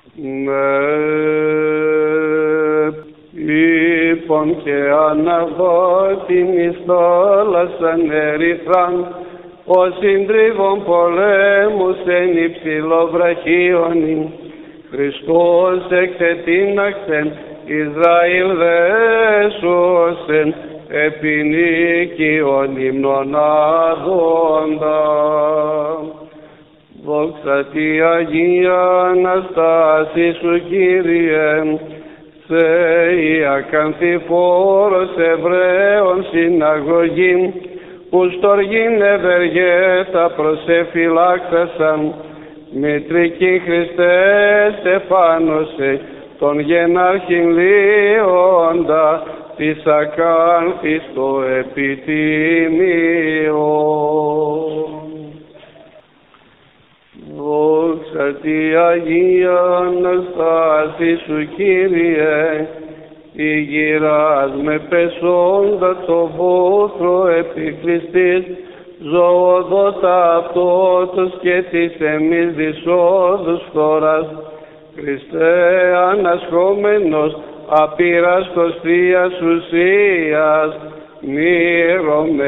Λοιπόν και αναγώτην εις θάλασσαν ερυθράν, ο συντρίβων πολέμους εν υψηλοβραχίωνη. Χριστός εξετίναξεν, Ισραήλ δέσωσεν, επί νίκιον ύμνον άδοντα. Δόξα τη Αγία Αναστάση σου, Κύριε, σε η ακανθηφόρος Εβραίων συναγωγήν, που στοργήν ευεργέτα προσεφυλάξασαν, μητρική Χριστέ στεφάνωσε, τον γενάρχην λύοντα, της ακάνθης το επιτιμίο. Δόξα τη Αγία Αναστάση σου, Κύριε, η γυράς με πεσόντα το βόθρο επικλειστής, ζωοδότα αυτότος και της εμείς δυσόδους φθοράς. Χριστέ ανασχόμενος, απειράστος Θείας ουσίας, μύρο με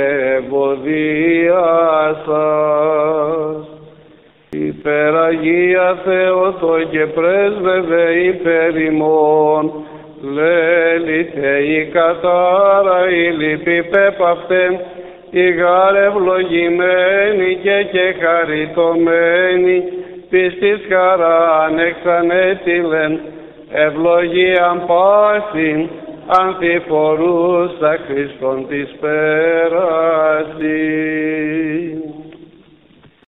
ευωδίασας. Υπεραγία Θεότο και πρέσβευε υπέρ ημών, λέλητε η κατάρα η λυπή πέπαυτε, η γάρ ευλογημένη και χαριτωμένη, πιστής χαράν εξανέτειλεν, ευλογίαν πάσιν, ανθιφορούσα Χριστόν της πέρασης.